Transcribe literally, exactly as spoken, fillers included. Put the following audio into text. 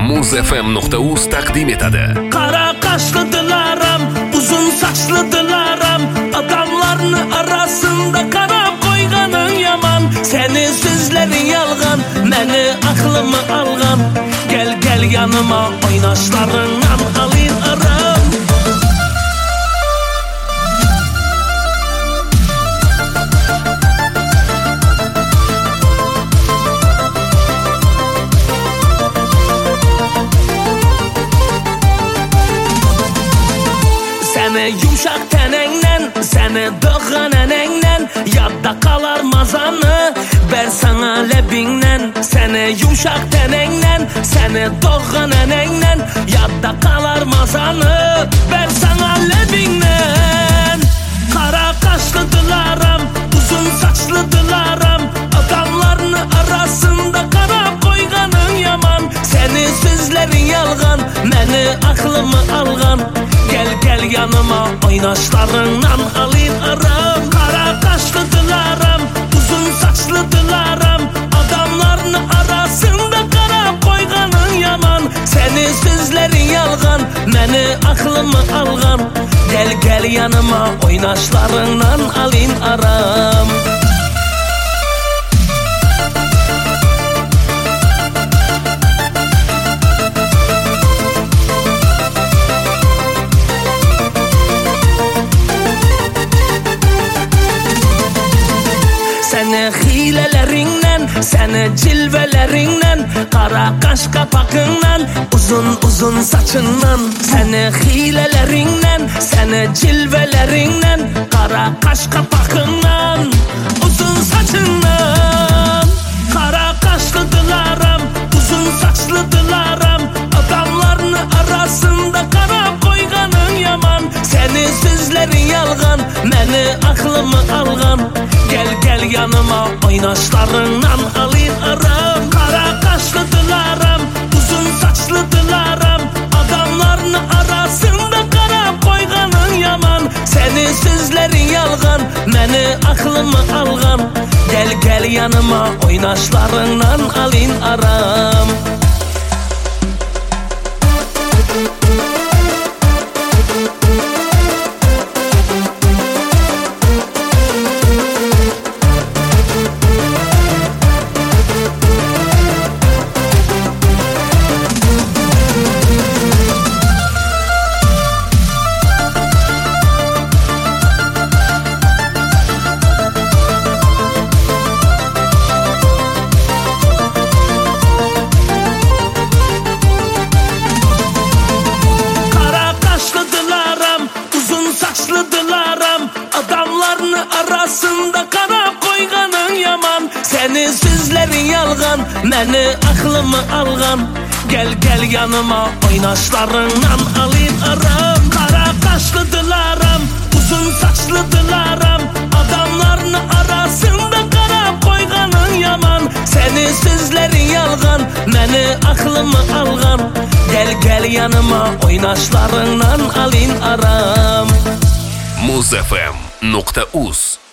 muz f m nuqta uz taqdim etadi. Qara qaşlı dilaram, uzun saçlı dilaram, adamlarını arasında qarab qoyğanın yaman. Seni sözlerin yalğan, məni aklımı alğan. Gel gel yanıma, oynaşlarından alayım aram. Seni yumşak tenenle, seni doğan enenle, yadda kalar mazanı, ver sana lebinle. Seni yumşak tenenle, seni doğan enenle, yadda kalar mazanı, ver sana lebinle. Kara kaşlı dilaram, uzun saçlı dilaram, adamlarını arasında qarab qoyğanın yaman. Seni sözlerin yalğan, məni aklımı alğan. Gel gel yanıma, oynaşlarından alayım aram. Kara kaşlı dilaram, uzun saçlı dilaram, adamlarını arasında qarab qoyğanın yaman. Seni sözlerin yalğan, məni aklımı alğan. Gel gel yanıma, oynaşlarından alayım aram. Seni hilelerinden, seni cilvelerinden, kara kaş kapakından, uzun uzun saçından. Seni hilelerinden, seni cilvelerinden, kara kaş kapakından, uzun saçından. Kara kaşlı dilaram, uzun saçlı dilaram, adamlarını arasında qarab qoyğanın yaman. Seni sözlerin yalğan, məni aklımı alğan. Gel gel yanıma, oynaşlarından alayım aram. Kara kaşlı dilaram, uzun saçlı dilaram, adamlarını arasında qarab qoyğanın yaman. Seni sözlerin yalğan, məni aklımı alğan. Gel gel yanıma, oynaşlarından alayım aram. Adamlarını arasında qarab qoyğanın yaman. Seni sözlerin yalğan, məni aklımı alğan. Gel gel yanıma, oynaşlarından alayım aram. Kara kaşlı dilaram, uzun saçlı dilaram, adamlarını arasında qarab qoyğanın yaman. Seni sözlerin yalğan, məni aklımı alğan. Gel gel yanıma, oynaşlarından alayım aram. muz f m nuqta uz